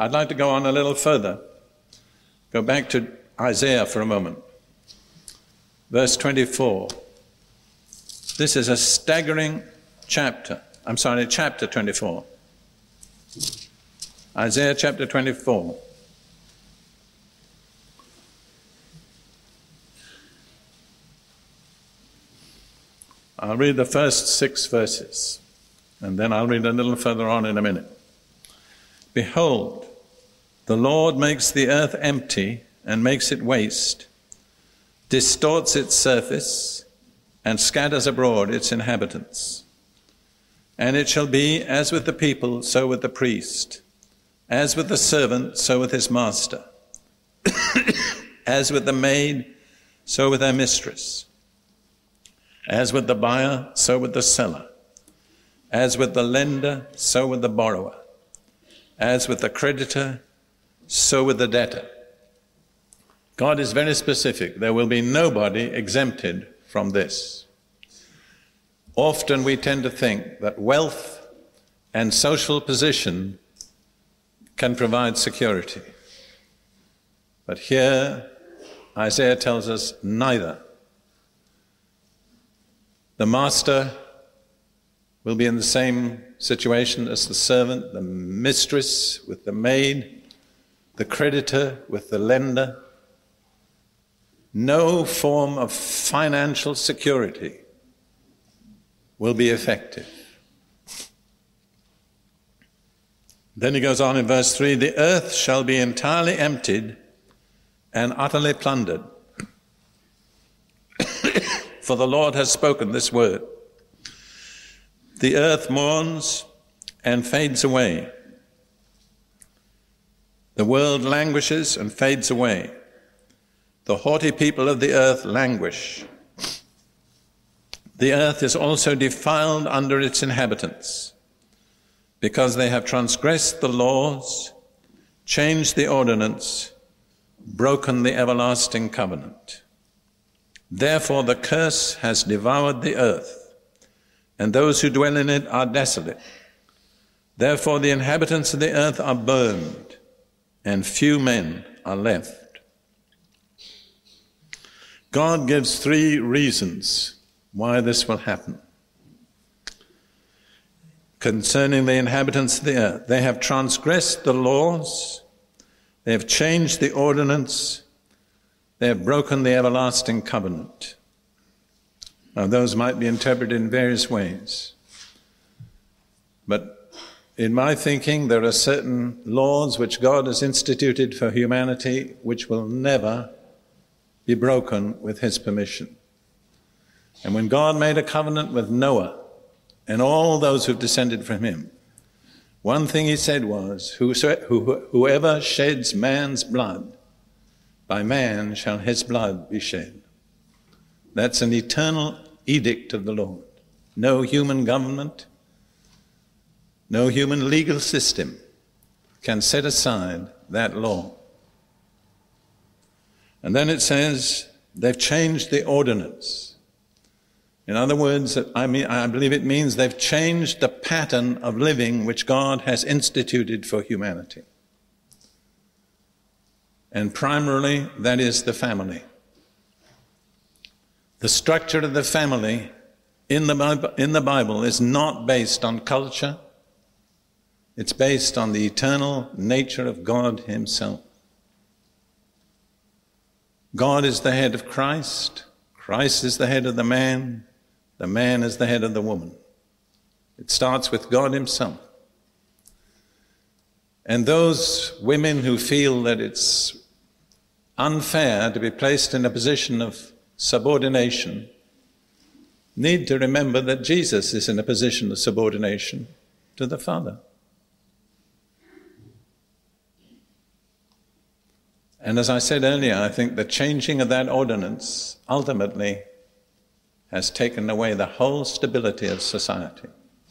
I'd like to go on a little further. Go back to Isaiah for a moment. Verse 24. This is a staggering chapter. Chapter 24. Isaiah chapter 24. I'll read the first 6 verses, and then I'll read a little further on in a minute. Behold, the Lord makes the earth empty and makes it waste, distorts its surface, and scatters abroad its inhabitants. And it shall be as with the people, so with the priest, as with the servant, so with his master, as with the maid, so with her mistress, as with the buyer, so with the seller, as with the lender, so with the borrower, as with the creditor, so with the debtor. God is very specific. There will be nobody exempted from this. Often we tend to think that wealth and social position can provide security. But here, Isaiah tells us neither. The master will be in the same situation as the servant, the mistress with the maid, the creditor with the lender. No form of financial security will be effective. Then he goes on in verse 3, the earth shall be entirely emptied and utterly plundered. For the Lord has spoken this word. The earth mourns and fades away. The world languishes and fades away. The haughty people of the earth languish. The earth is also defiled under its inhabitants, because they have transgressed the laws, changed the ordinance, broken the everlasting covenant. Therefore the curse has devoured the earth, and those who dwell in it are desolate. Therefore the inhabitants of the earth are burned, and few men are left. God gives 3 reasons why this will happen. Concerning the inhabitants of the earth, they have transgressed the laws, they have changed the ordinance, they have broken the everlasting covenant. Now, those might be interpreted in various ways. But in my thinking, there are certain laws which God has instituted for humanity which will never be broken with his permission. And when God made a covenant with Noah and all those who've descended from him, one thing he said was, whoever sheds man's blood, by man shall his blood be shed. That's an eternal edict of the Lord. No human government, no human legal system can set aside that law. And then it says they've changed the ordinance. In other words, I believe it means they've changed the pattern of living which God has instituted for humanity. And primarily, that is the family. The structure of the family in the Bible is not based on culture. It's based on the eternal nature of God himself. God is the head of Christ. Christ is the head of the man. The man is the head of the woman. It starts with God himself. And those women who feel that it's unfair to be placed in a position of subordination need to remember that Jesus is in a position of subordination to the Father. And as I said earlier, I think the changing of that ordinance ultimately has taken away the whole stability of society.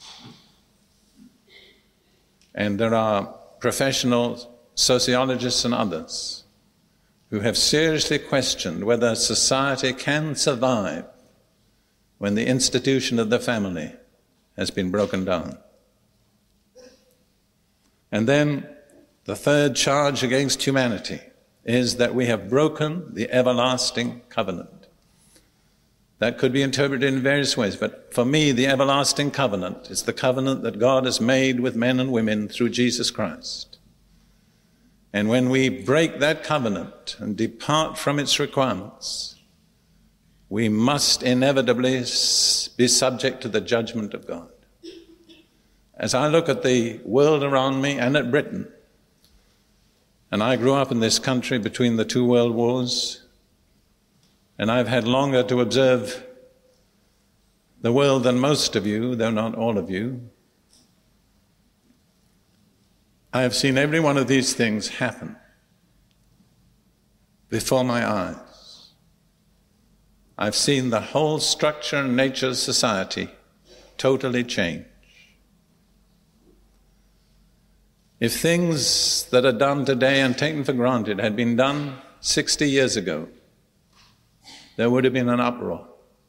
And there are professional sociologists and others who have seriously questioned whether society can survive when the institution of the family has been broken down. And then The third charge against humanity is that we have broken the everlasting covenant. That could be interpreted in various ways, but for me, the everlasting covenant is the covenant that God has made with men and women through Jesus Christ. And when we break that covenant and depart from its requirements, we must inevitably be subject to the judgment of God. As I look at the world around me and at Britain, and I grew up in this country between the two world wars, and I've had longer to observe the world than most of you, though not all of you. I have seen every one of these things happen before my eyes. I've seen the whole structure and nature of society totally change. If things that are done today and taken for granted had been done 60 years ago, there would have been an uproar.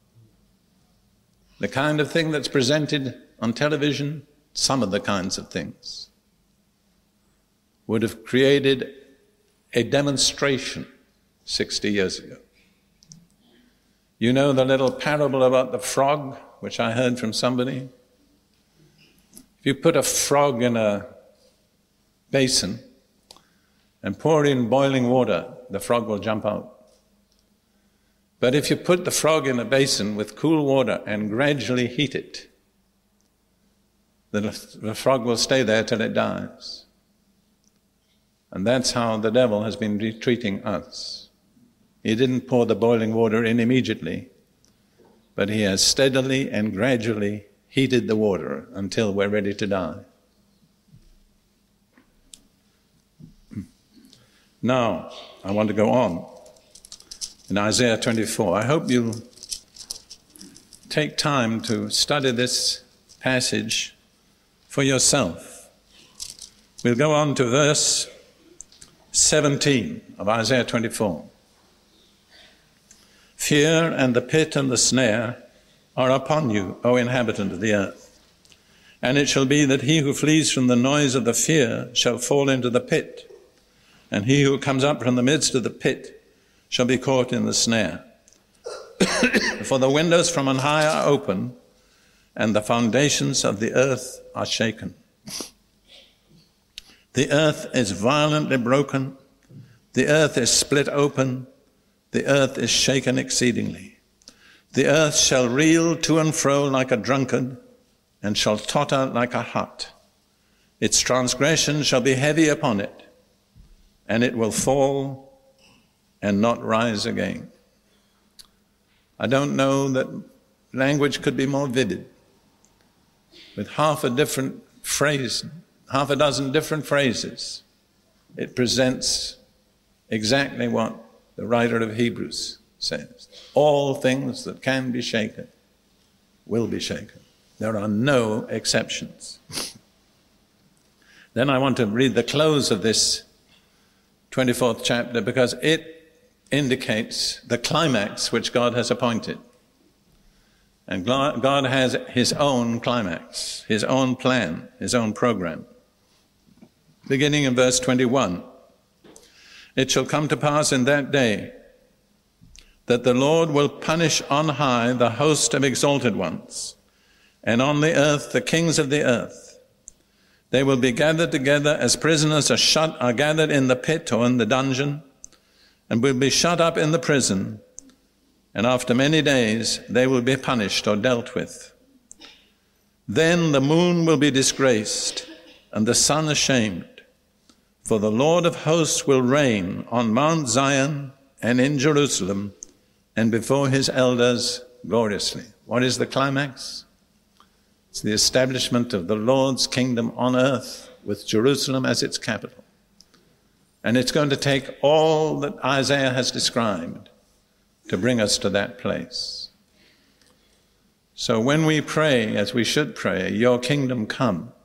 The kind of thing that's presented on television, some of the kinds of things, would have created a demonstration 60 years ago. You know the little parable about the frog, which I heard from somebody? If you put a frog in a basin and pour in boiling water, the frog will jump out. But if you put the frog in a basin with cool water and gradually heat it, the frog will stay there till it dies. And that's how the devil has been treating us. He didn't pour the boiling water in immediately, but he has steadily and gradually heated the water until we're ready to die. Now, I want to go on. In Isaiah 24, I hope you'll take time to study this passage for yourself. We'll go on to verse 17 of Isaiah 24. Fear and the pit and the snare are upon you, O inhabitant of the earth. And it shall be that he who flees from the noise of the fear shall fall into the pit, and he who comes up from the midst of the pit shall be caught in the snare. For the windows from on high are open, and the foundations of the earth are shaken. The earth is violently broken, the earth is split open, the earth is shaken exceedingly. The earth shall reel to and fro like a drunkard, and shall totter like a hut. Its transgression shall be heavy upon it, and it will fall and not rise again. I don't know that language could be more vivid. With half a dozen different phrases, it presents exactly what the writer of Hebrews says. All things that can be shaken will be shaken. There are no exceptions. Then I want to read the close of this 24th chapter because it indicates the climax which God has appointed. And God has his own climax, his own plan, his own program. Beginning in verse 21, it shall come to pass in that day that the Lord will punish on high the host of exalted ones, and on the earth the kings of the earth. They will be gathered together as prisoners are gathered in the pit or in the dungeon, and will be shut up in the prison, and after many days they will be punished or dealt with. Then the moon will be disgraced, and the sun ashamed, for the Lord of hosts will reign on Mount Zion and in Jerusalem, and before his elders gloriously. What is the climax? It's the establishment of the Lord's kingdom on earth, with Jerusalem as its capital. And it's going to take all that Isaiah has described to bring us to that place. So when we pray, as we should pray, your kingdom come,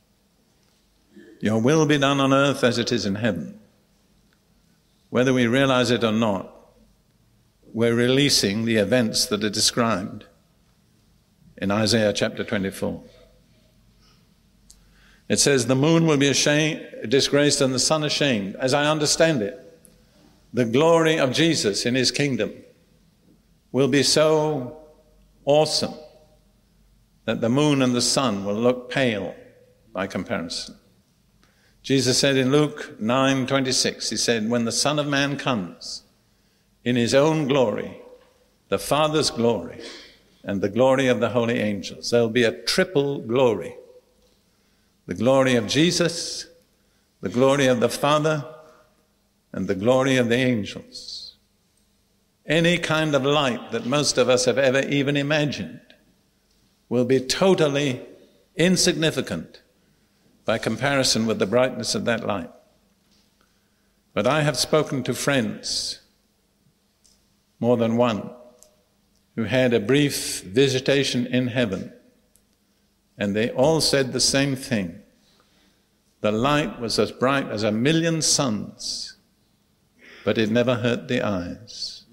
your will be done on earth as it is in heaven, whether we realize it or not, we're releasing the events that are described in Isaiah chapter 24. It says the moon will be disgraced and the sun ashamed. As I understand it, the glory of Jesus in his kingdom will be so awesome that the moon and the sun will look pale by comparison. Jesus said in Luke 9:26, he said, when the Son of Man comes in his own glory, the Father's glory, and the glory of the holy angels, there'll be a triple glory. The glory of Jesus, the glory of the Father, and the glory of the angels. Any kind of light that most of us have ever even imagined will be totally insignificant by comparison with the brightness of that light. But I have spoken to friends, more than one, who had a brief visitation in heaven, and they all said the same thing. The light was as bright as 1,000,000 suns, but it never hurt the eyes.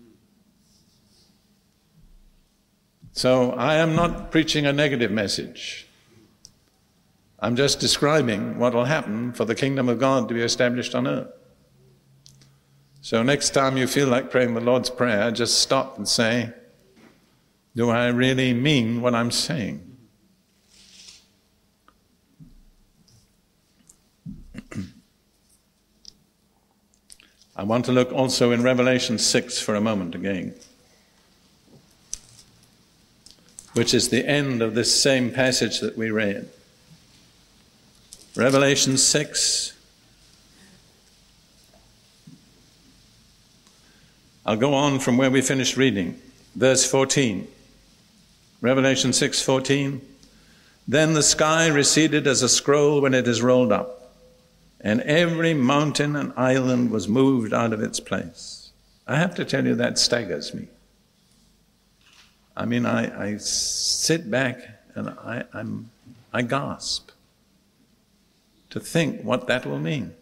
So I am not preaching a negative message. I'm just describing what will happen for the kingdom of God to be established on earth. So next time you feel like praying the Lord's Prayer, just stop and say, do I really mean what I'm saying? I want to look also in Revelation 6 for a moment again, which is the end of this same passage that we read. Revelation 6. I'll go on from where we finished reading, verse 14. Revelation 6:14. Then the sky receded as a scroll when it is rolled up, and every mountain and island was moved out of its place. I have to tell you, that staggers me. I mean, I sit back and I gasp to think what that will mean.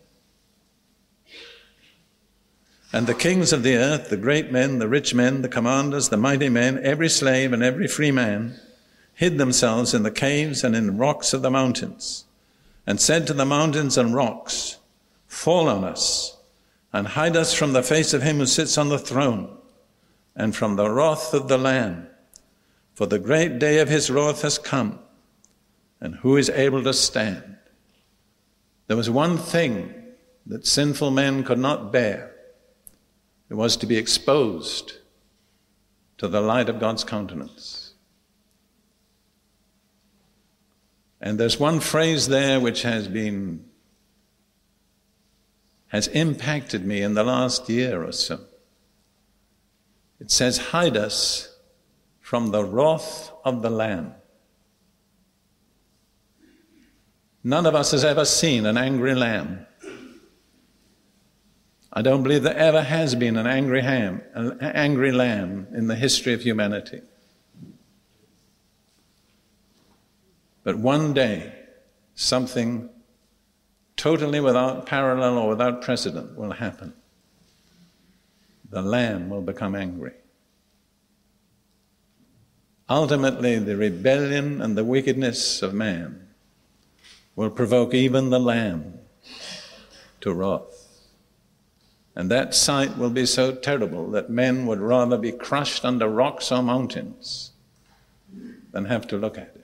And the kings of the earth, the great men, the rich men, the commanders, the mighty men, every slave and every free man, hid themselves in the caves and in the rocks of the mountains, and said to the mountains and rocks, fall on us, and hide us from the face of him who sits on the throne, and from the wrath of the Lamb. For the great day of his wrath has come, and who is able to stand? There was one thing that sinful men could not bear. It was to be exposed to the light of God's countenance. And there's one phrase there which has impacted me in the last year or so. It says, hide us from the wrath of the Lamb. None of us has ever seen an angry lamb. I don't believe there ever has been an angry lamb in the history of humanity. But one day, something totally without parallel or without precedent will happen. The Lamb will become angry. Ultimately, the rebellion and the wickedness of man will provoke even the Lamb to wrath. And that sight will be so terrible that men would rather be crushed under rocks or mountains than have to look at it.